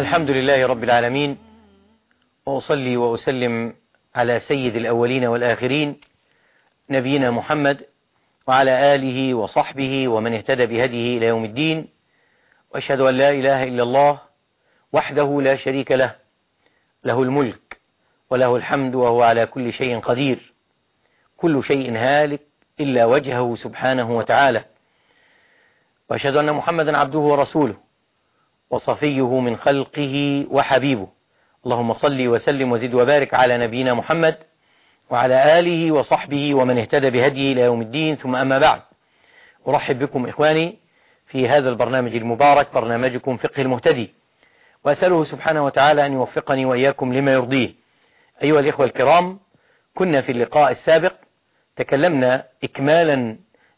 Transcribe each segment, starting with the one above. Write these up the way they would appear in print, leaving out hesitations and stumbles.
الحمد لله رب العالمين، وأصلي وأسلم على سيد الأولين والآخرين نبينا محمد وعلى آله وصحبه ومن اهتدى بهديه إلى يوم الدين. وأشهد أن لا إله إلا الله وحده لا شريك له، له الملك وله الحمد وهو على كل شيء قدير. كل شيء هالك إلا وجهه سبحانه وتعالى. وأشهد أن محمدا عبده ورسوله وصفيه من خلقه وحبيبه. اللهم صل وسلم وزد وبارك على نبينا محمد وعلى آله وصحبه ومن اهتدى بهديه إلى يوم الدين. ثم أما بعد، أرحب بكم إخواني في هذا البرنامج المبارك، برنامجكم فقه المهتدي، وأسأله سبحانه وتعالى أن يوفقني وإياكم لما يرضيه. أيها الإخوة الكرام، كنا في اللقاء السابق تكلمنا إكمالا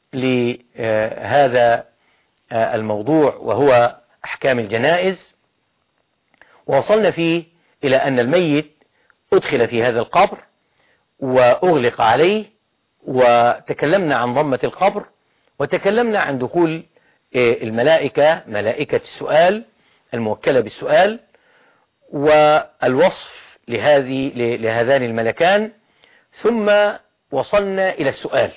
لهذا الموضوع وهو أحكام الجنائز، ووصلنا فيه إلى أن الميت أدخل في هذا القبر وأغلق عليه، وتكلمنا عن ضمة القبر، وتكلمنا عن دخول الملائكة، ملائكة السؤال الموكلة بالسؤال، والوصف لهذان الملكان. ثم وصلنا إلى السؤال.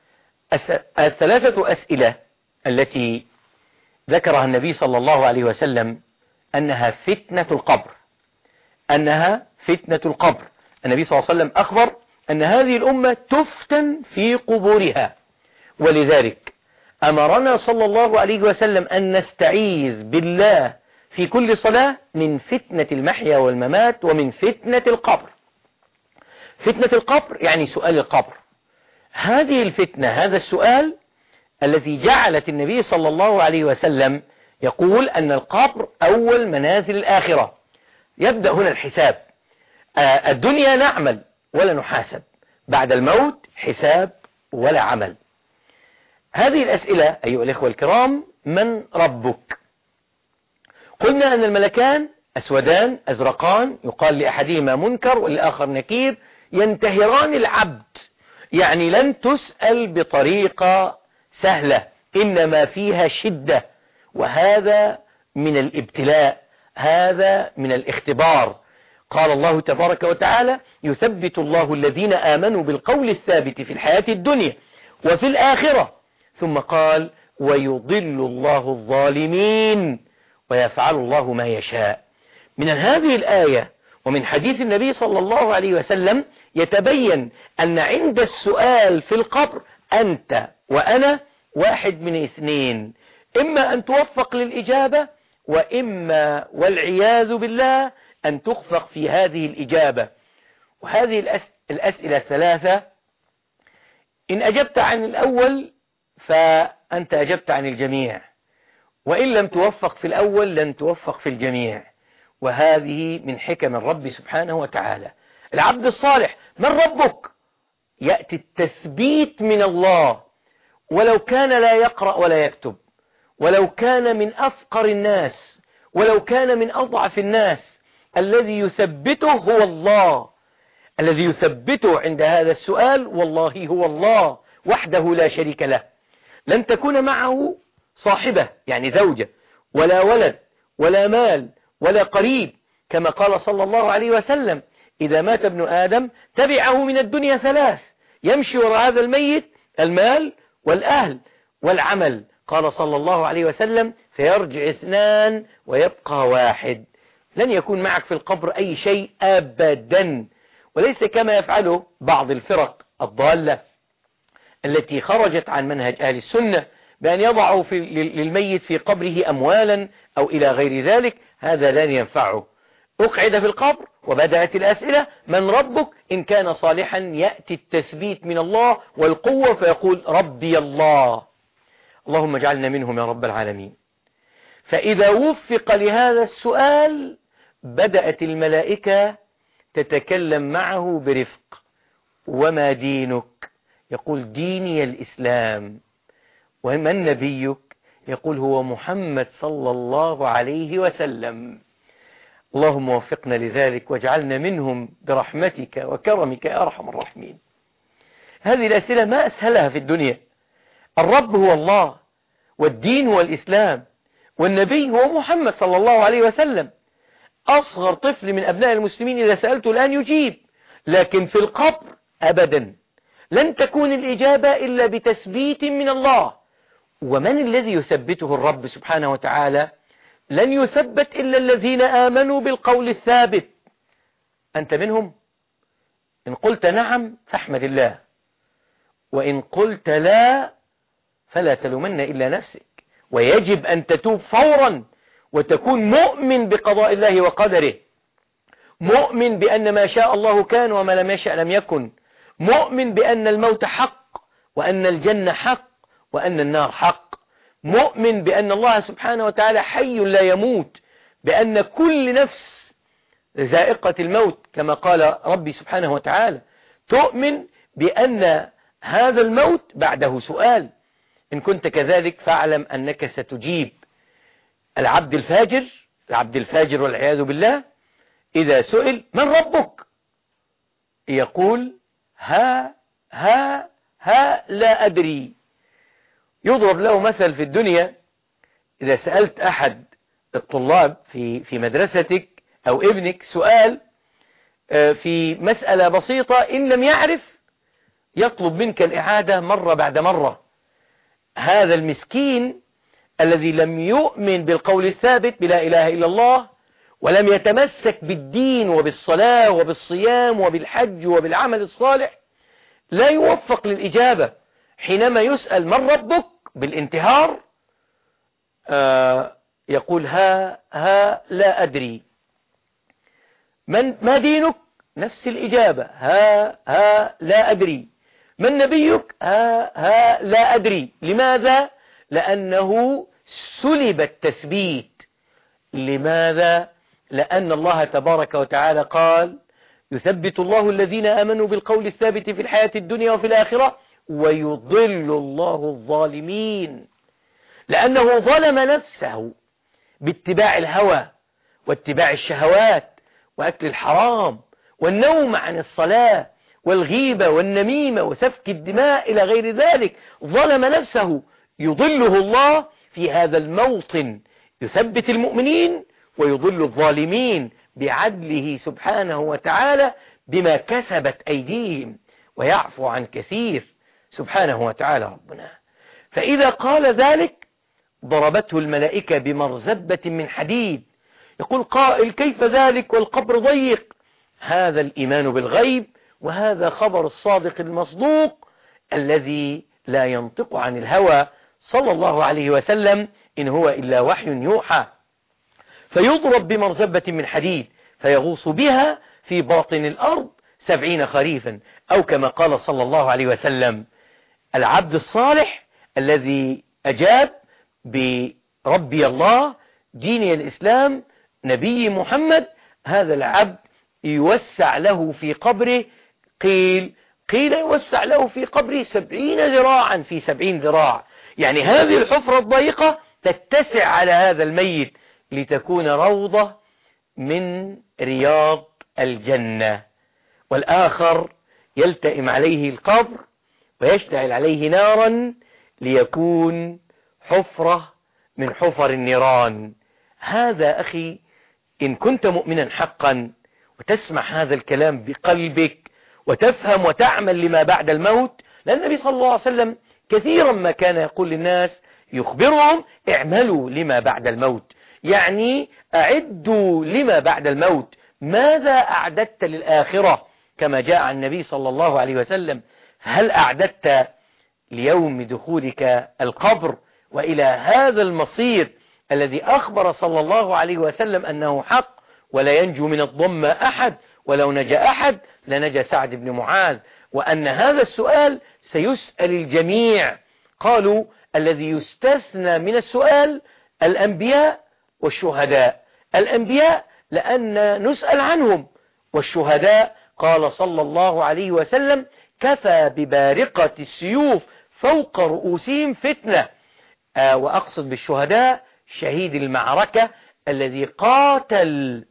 الثلاثة أسئلة التي ذكرها النبي صلى الله عليه وسلم أنها فتنة القبر، أنها فتنة القبر. النبي صلى الله عليه وسلم أخبر أن هذه الأمة تفتن في قبورها، ولذلك أمرنا صلى الله عليه وسلم أن نستعيذ بالله في كل صلاة من فتنة المحيا والممات ومن فتنة القبر. فتنة القبر يعني سؤال القبر. هذه الفتنة، هذا السؤال الذي جعلت النبي صلى الله عليه وسلم يقول أن القبر أول منازل الآخرة. يبدأ هنا الحساب. الدنيا نعمل ولا نحاسب، بعد الموت حساب ولا عمل. هذه الأسئلة أيها الإخوة الكرام: من ربك؟ قلنا أن الملكان أسودان أزرقان، يقال لأحدهما منكر والآخر نكير، ينتهران العبد، يعني لن تسأل بطريقة سهلة، إنما فيها شدة، وهذا من الابتلاء، هذا من الاختبار. قال الله تبارك وتعالى: يثبت الله الذين آمنوا بالقول الثابت في الحياة الدنيا وفي الآخرة. ثم قال: ويضل الله الظالمين ويفعل الله ما يشاء. من هذه الآية ومن حديث النبي صلى الله عليه وسلم يتبين أن عند السؤال في القبر أنت وأنا واحد من اثنين: إما أن توفق للإجابة، وإما والعياذ بالله أن تخفق في هذه الإجابة. وهذه الأسئلة الثلاثة إن أجبت عن الأول فأنت أجبت عن الجميع، وإن لم توفق في الأول لن توفق في الجميع. وهذه من حكم الرب سبحانه وتعالى. العبد الصالح: من ربك؟ يأتي التثبيت من الله، ولو كان لا يقرأ ولا يكتب، ولو كان من أفقر الناس، ولو كان من أضعف الناس، الذي يثبته هو الله. الذي يثبته عند هذا السؤال والله هو الله وحده لا شريك له. لن تكون معه صاحبة يعني زوجة، ولا ولد، ولا مال، ولا قريب، كما قال صلى الله عليه وسلم: إذا مات ابن آدم تبعه من الدنيا ثلاث: يمشي وراء هذا الميت المال والأهل والعمل. قال صلى الله عليه وسلم: فيرجع اثنان ويبقى واحد. لن يكون معك في القبر أي شيء أبدا، وليس كما يفعله بعض الفرق الضالة التي خرجت عن منهج أهل السنة بأن يضعوا للميت في قبره أموالا أو إلى غير ذلك. هذا لن ينفعه. أقعد في القبر وبدأت الأسئلة: من ربك؟ إن كان صالحا يأتي التثبيت من الله والقوة فيقول: ربي الله. اللهم اجعلنا منهم يا رب العالمين. فإذا وفق لهذا السؤال بدأت الملائكة تتكلم معه برفق: وما دينك؟ يقول: ديني الإسلام. ومن نبيك؟ يقول: هو محمد صلى الله عليه وسلم. اللهم وفقنا لذلك واجعلنا منهم برحمتك وكرمك يا أرحم الراحمين. هذه الأسئلة ما أسهلها في الدنيا. الرب هو الله، والدين هو الإسلام، والنبي هو محمد صلى الله عليه وسلم. أصغر طفل من أبناء المسلمين إذا سألته الآن يجيب، لكن في القبر أبدا لن تكون الإجابة إلا بتثبيت من الله. ومن الذي يثبته؟ الرب سبحانه وتعالى. لن يثبت إلا الذين آمنوا بالقول الثابت. أنت منهم؟ إن قلت نعم فاحمد الله، وإن قلت لا فلا تلومن إلا نفسك. ويجب أن تتوب فورا وتكون مؤمن بقضاء الله وقدره، مؤمن بأن ما شاء الله كان وما لم يشأ لم يكن، مؤمن بأن الموت حق وأن الجنة حق وأن النار حق، مؤمن بأن الله سبحانه وتعالى حي لا يموت، بأن كل نفس ذائقة الموت كما قال ربي سبحانه وتعالى، تؤمن بأن هذا الموت بعده سؤال. إن كنت كذلك فاعلم أنك ستجيب. العبد الفاجر والعياذ بالله إذا سئل من ربك يقول ها لا أدري. يضرب له مثل في الدنيا، إذا سألت أحد الطلاب في مدرستك أو ابنك سؤال في مسألة بسيطة، إن لم يعرف يطلب منك الإعادة مرة بعد مرة. هذا المسكين الذي لم يؤمن بالقول الثابت بلا إله إلا الله، ولم يتمسك بالدين وبالصلاة وبالصيام وبالحج وبالعمل الصالح، لا يوفق للإجابة. حينما يسأل من ربك بالانتهار يقول ها لا أدري. ما دينك؟ نفس الإجابة ها لا أدري. من نبيك؟ ها لا أدري. لماذا؟ لأنه سلب التثبيت. لماذا؟ لأن الله تبارك وتعالى قال يثبت الله الذين آمنوا بالقول الثابت في الحياة الدنيا وفي الآخرة ويضل الله الظالمين. لأنه ظلم نفسه باتباع الهوى واتباع الشهوات وأكل الحرام والنوم عن الصلاة والغيبة والنميمة وسفك الدماء إلى غير ذلك. ظلم نفسه، يضله الله في هذا الموطن، يثبت المؤمنين ويضل الظالمين بعدله سبحانه وتعالى بما كسبت أيديهم، ويعفو عن كثير سبحانه وتعالى ربنا. فإذا قال ذلك ضربته الملائكة بمرزبة من حديد. يقول قائل كيف ذلك والقبر ضيق؟ هذا الإيمان بالغيب، وهذا خبر الصادق المصدوق الذي لا ينطق عن الهوى صلى الله عليه وسلم، إن هو إلا وحي يوحى. فيضرب بمرزبة من حديد فيغوص بها في باطن الأرض 70 خريفا، أو كما قال صلى الله عليه وسلم العبد الصالح الذي أجاب بربي الله ديني الإسلام نبي محمد، هذا العبد يوسع له في قبره، قيل يوسع له في قبره 70 ذراعا في 70 ذراع. يعني هذه الحفرة الضيقة تتسع على هذا الميت لتكون روضة من رياض الجنة. والآخر يلتئم عليه القبر ويشتعل عليه نارا ليكون حفرة من حفر النيران. هذا أخي إن كنت مؤمنا حقا وتسمع هذا الكلام بقلبك وتفهم وتعمل لما بعد الموت، لأن النبي صلى الله عليه وسلم كثيرا ما كان يقول للناس يخبرهم اعملوا لما بعد الموت، يعني أعدوا لما بعد الموت. ماذا أعددت للآخرة؟ كما جاء عن النبي صلى الله عليه وسلم، هل أعددت ليوم دخولك القبر وإلى هذا المصير الذي أخبر صلى الله عليه وسلم أنه حق ولا ينجو من الضم أحد، ولو نجا أحد لنجا سعد بن معاذ، وأن هذا السؤال سيسأل الجميع. قالوا الذي يستثنى من السؤال الأنبياء والشهداء. الأنبياء لأن نسأل عنهم، والشهداء قال صلى الله عليه وسلم كفى ببارقة السيوف فوق رؤوسهم فتنة. وأقصد بالشهداء شهيد المعركة الذي قاتل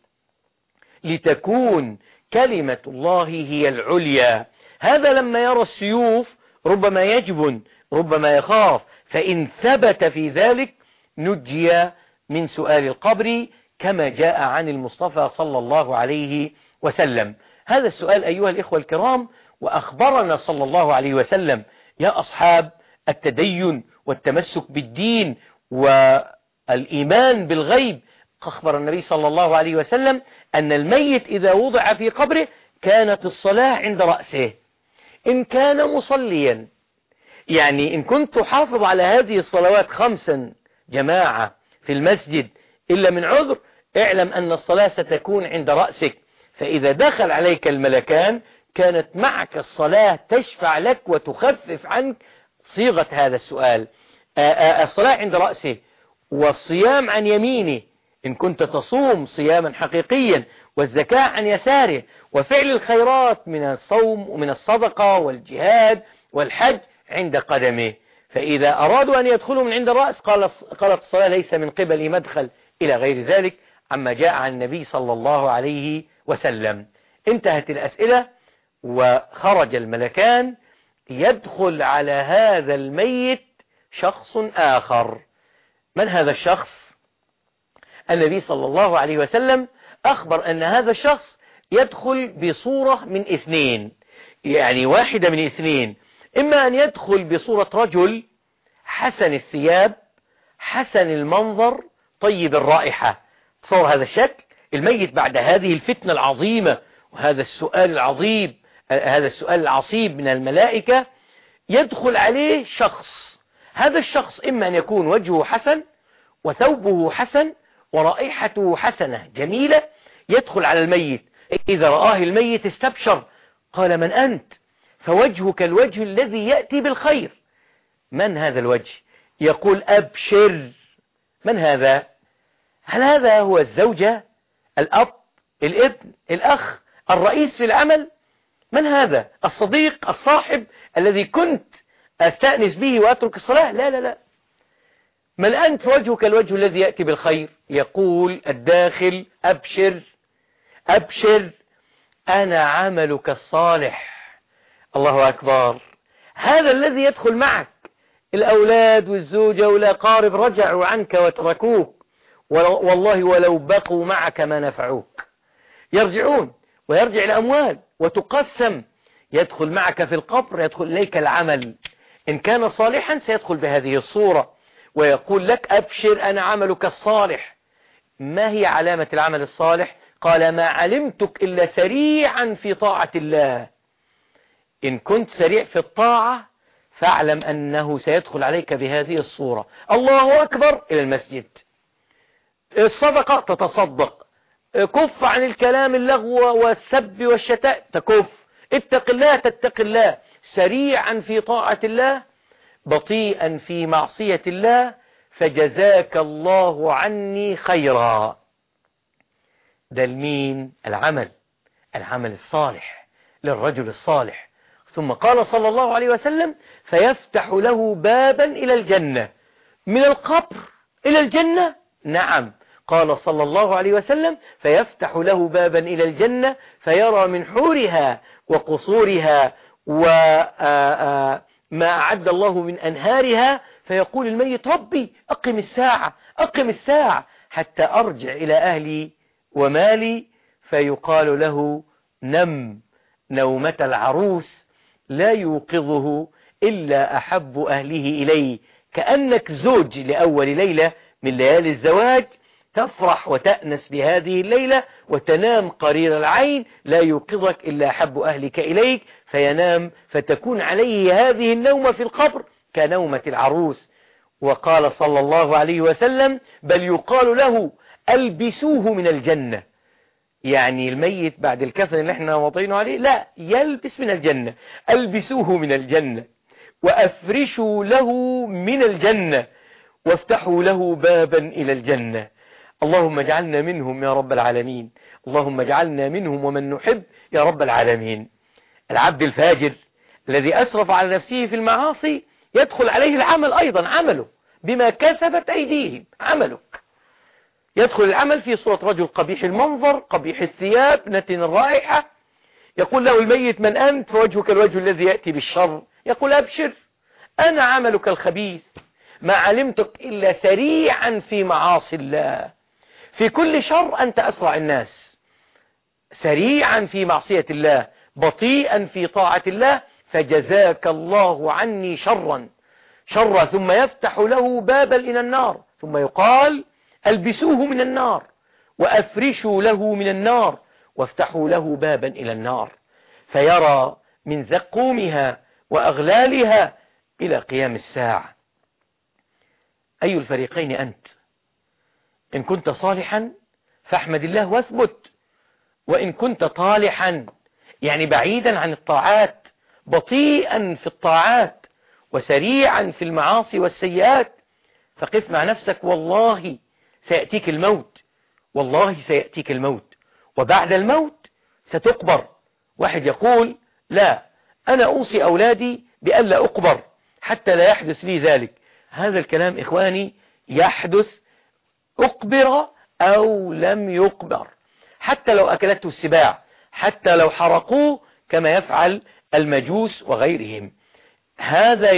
لتكون كلمة الله هي العليا. هذا لما يرى السيوف ربما يجبن ربما يخاف، فإن ثبت في ذلك نجي من سؤال القبر كما جاء عن المصطفى صلى الله عليه وسلم؟ هذا السؤال أيها الإخوة الكرام. وأخبرنا صلى الله عليه وسلم يا أصحاب التدين والتمسك بالدين والإيمان بالغيب، أخبر النبي صلى الله عليه وسلم أن الميت إذا وضع في قبره كانت الصلاة عند رأسه إن كان مصليا. يعني إن كنت تحافظ على هذه الصلوات 5 جماعة في المسجد إلا من عذر، اعلم أن الصلاة ستكون عند رأسك، فإذا دخل عليك الملكان كانت معك الصلاة تشفع لك وتخفف عنك. صيغة هذا السؤال الصلاة عند رأسه، والصيام عن يمينه إن كنت تصوم صياما حقيقيا، والزكاة عن يساره، وفعل الخيرات من الصوم ومن الصدقة والجهاد والحج عند قدمه. فإذا أرادوا أن يدخلوا من عند الرأس قالت الصلاة ليس من قبل مدخل، إلى غير ذلك عما جاء عن النبي صلى الله عليه وسلم. انتهت الأسئلة وخرج الملكان. يدخل على هذا الميت شخص آخر. من هذا الشخص؟ النبي صلى الله عليه وسلم أخبر أن هذا الشخص يدخل بصورة من 2، يعني واحدة من 2. إما أن يدخل بصورة رجل حسن الثياب حسن المنظر طيب الرائحة، تصور هذا الشكل الميت بعد هذه الفتنة العظيمة وهذا السؤال العظيم، هذا السؤال العصيب من الملائكة، يدخل عليه شخص. هذا الشخص إما أن يكون وجهه حسن وثوبه حسن ورائحته حسنة جميلة، يدخل على الميت، إذا رآه الميت استبشر، قال من أنت؟ فوجهك الوجه الذي يأتي بالخير. من هذا الوجه؟ يقول أبشر. من هذا؟ هل هذا هو الزوجة، الأب، الابن، الأخ، الرئيس في العمل؟ من هذا؟ الصديق، الصاحب الذي كنت أستأنس به وأترك الصلاة؟ لا لا لا. من أنت؟ وجهك الوجه الذي يأتي بالخير. يقول الداخل أبشر أبشر أنا عملك الصالح. الله أكبر. هذا الذي يدخل معك. الأولاد والزوجة والأقارب رجعوا عنك وتركوك، والله ولو بقوا معك ما نفعوك. يرجعون ويرجع الأموال وتقسم. يدخل معك في القبر، يدخل إليك العمل، إن كان صالحا سيدخل بهذه الصورة ويقول لك أبشر أنا عملك الصالح. ما هي علامة العمل الصالح؟ قال ما علمتك إلا سريعا في طاعة الله. إن كنت سريع في الطاعة فاعلم أنه سيدخل عليك بهذه الصورة. الله أكبر إلى المسجد، الصدقة تتصدق، كف عن الكلام اللغو والسب والشتاء تكف، اتق الله تتق الله، سريعا في طاعة الله بطيئا في معصية الله، فجزاك الله عني خيرا. ده المين؟ العمل الصالح للرجل الصالح. ثم قال صلى الله عليه وسلم فيفتح له بابا إلى الجنة. من القبر إلى الجنة؟ نعم. قال صلى الله عليه وسلم فيفتح له بابا إلى الجنة فيرى من حورها وقصورها وما أعد الله من أنهارها، فيقول الميت ربي أقم الساعة أقم الساعة حتى أرجع إلى أهلي ومالي. فيقال له نم نومة العروس لا يوقظه إلا أحب أهله إليه. كأنك زوج لأول ليلة من ليالي الزواج، تفرح وتأنس بهذه الليلة وتنام قرير العين، لا يوقظك إلا أحب أهلك إليك، فينام فتكون عليه هذه النومة في القبر كنومة العروس. وقال صلى الله عليه وسلم بل يقال له ألبسوه من الجنة. يعني الميت بعد الكفن اللي احنا وضعينه عليه لا، يلبس من الجنة. ألبسوه من الجنة وأفرشوا له من الجنة وافتحوا له بابا إلى الجنة. اللهم اجعلنا منهم يا رب العالمين، اللهم اجعلنا منهم ومن نحب يا رب العالمين. العبد الفاجر الذي أسرف على نفسه في المعاصي يدخل عليه العمل أيضا، عمله بما كسبت أيديهم، عملك يدخل العمل في صورة رجل قبيح المنظر قبيح الثياب نتن الرائحة. يقول له الميت من أنت؟ فوجهك الوجه الذي يأتي بالشر. يقول أبشر أنا عملك الخبيث، ما علمتك إلا سريعا في معاصي الله، في كل شر أنت أسرع الناس، سريعا في معصية الله، بطيئا في طاعة الله، فجزاك الله عني شرا. ثم يفتح له بابا إلى النار، ثم يقال ألبسوه من النار وأفرشوا له من النار وافتحوا له بابا إلى النار، فيرى من زقومها وأغلالها إلى قيام الساعة. أي الفريقين أنت؟ إن كنت صالحا فاحمد الله واثبت، وإن كنت طالحا يعني بعيدا عن الطاعات، بطيئا في الطاعات وسريعا في المعاصي والسيئات، فقف مع نفسك، والله سيأتيك الموت، والله سيأتيك الموت، وبعد الموت ستقبر. واحد يقول لا، أنا أوصي أولادي بألا أقبر حتى لا يحدث لي ذلك. هذا الكلام إخواني يحدث، أقبر أو لم يقبر، حتى لو أكلته السباع، حتى لو حرقوه كما يفعل المجوس وغيرهم. هذا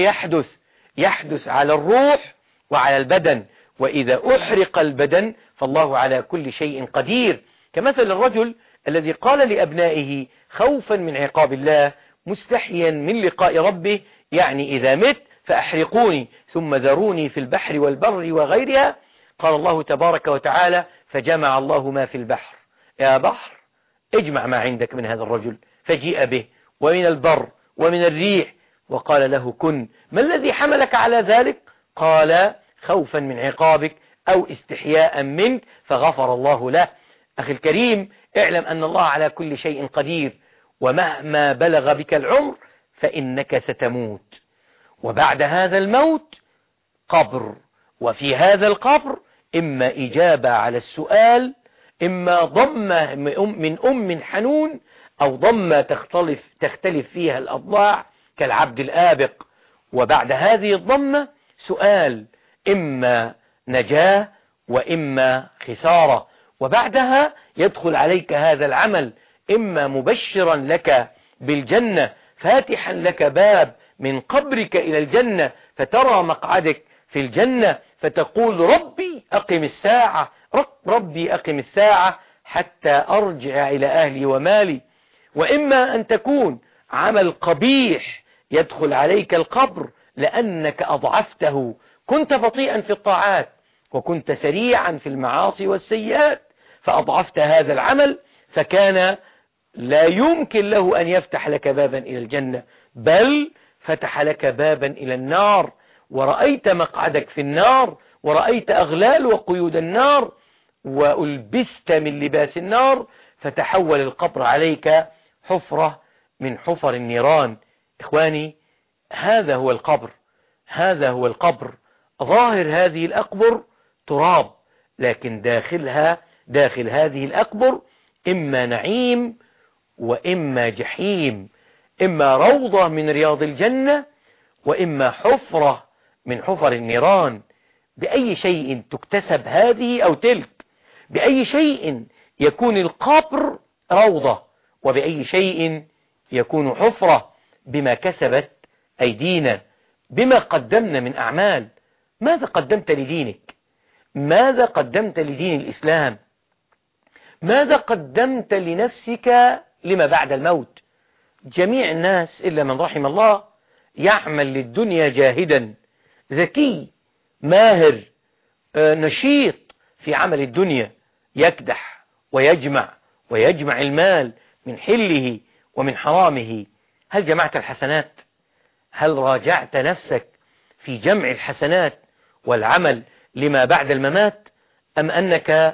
يحدث على الروح وعلى البدن، وإذا أحرق البدن فالله على كل شيء قدير. كمثل الرجل الذي قال لأبنائه خوفا من عقاب الله مستحيا من لقاء ربه، يعني إذا مت فأحرقوني ثم ذروني في البحر والبر وغيرها. قال الله تبارك وتعالى فجمع الله ما في البحر، يا بحر اجمع ما عندك من هذا الرجل، فجيء به، ومن البر ومن الريح، وقال له كن. ما الذي حملك على ذلك؟ قال خوفا من عقابك أو استحياء منك، فغفر الله له. أخي الكريم، اعلم أن الله على كل شيء قدير، ومهما بلغ بك العمر فإنك ستموت، وبعد هذا الموت قبر، وفي هذا القبر إما إجابة على السؤال، إما ضمة من أم حنون، أو ضمة تختلف فيها الأضلاع كالعبد الآبق، وبعد هذه الضمة سؤال، إما نجاة وإما خسارة، وبعدها يدخل عليك هذا العمل إما مبشرا لك بالجنة، فاتحا لك باب من قبرك إلى الجنة، فترى مقعدك في الجنة فتقول ربي أقم الساعة، ربي أقم الساعة حتى أرجع إلى أهلي ومالي. وإما أن تكون عمل قبيح يدخل عليك القبر لأنك أضعفته، كنت بطيئا في الطاعات وكنت سريعا في المعاصي والسيئات، فأضعفت هذا العمل، فكان لا يمكن له أن يفتح لك بابا إلى الجنة، بل فتح لك بابا إلى النار، ورأيت مقعدك في النار، ورأيت أغلال وقيود النار، وألبست من لباس النار، فتحول القبر عليك حفرة من حفر النيران. إخواني، هذا هو القبر، هذا هو القبر. ظاهر هذه الأقبر تراب، لكن داخل هذه الأقبر إما نعيم وإما جحيم، إما روضة من رياض الجنة وإما حفرة من حفر النيران. بأي شيء تكتسب هذه أو تلك؟ بأي شيء يكون القبر روضة؟ وبأي شيء يكون حفرة؟ بما كسبت أيدينا، بما قدمنا من أعمال. ماذا قدمت لدينك؟ ماذا قدمت لدين الإسلام؟ ماذا قدمت لنفسك لما بعد الموت؟ جميع الناس إلا من رحم الله يعمل للدنيا جاهدا، ذكي ماهر نشيط في عمل الدنيا، يكدح ويجمع المال من حله ومن حرامه. هل جمعت الحسنات؟ هل راجعت نفسك في جمع الحسنات والعمل لما بعد الممات؟ أم أنك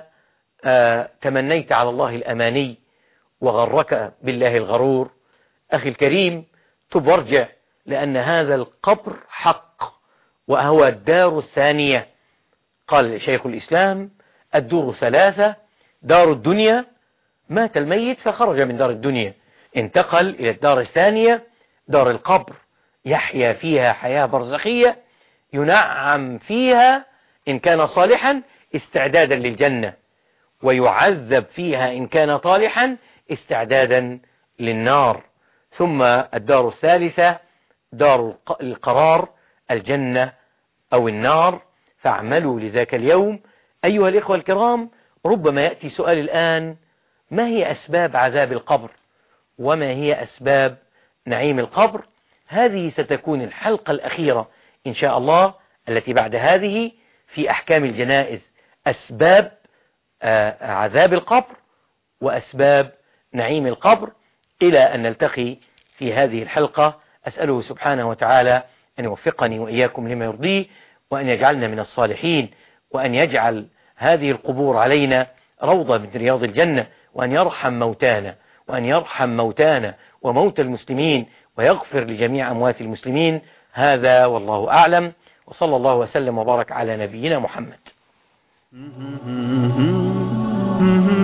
تمنيت على الله الأماني وغرك بالله الغرور؟ أخي الكريم، تب وارجع، لأن هذا القبر حق، وهو الدار الثانية. قال شيخ الإسلام الدور ثلاثة: دار الدنيا، مات الميت فخرج من دار الدنيا، انتقل إلى الدار الثانية دار القبر، يحيا فيها حياة برزخية، ينعم فيها إن كان صالحا استعدادا للجنة، ويعذب فيها إن كان طالحا استعدادا للنار. ثم الدار الثالثة دار القرار، الجنة أو النار، فاعملوا لذاك اليوم أيها الإخوة الكرام. ربما يأتي سؤال الآن: ما هي أسباب عذاب القبر؟ وما هي أسباب نعيم القبر؟ هذه ستكون الحلقة الأخيرة إن شاء الله التي بعد هذه في أحكام الجنائز، أسباب عذاب القبر وأسباب نعيم القبر. إلى أن نلتقي في هذه الحلقة، أسأله سبحانه وتعالى أن يوفقني وإياكم لما يرضيه، وأن يجعلنا من الصالحين، وأن يجعل هذه القبور علينا روضة من رياض الجنة، وأن يرحم موتانا وموتى المسلمين، ويغفر لجميع أموات المسلمين. هذا والله أعلم، وصلى الله وسلم وبارك على نبينا محمد.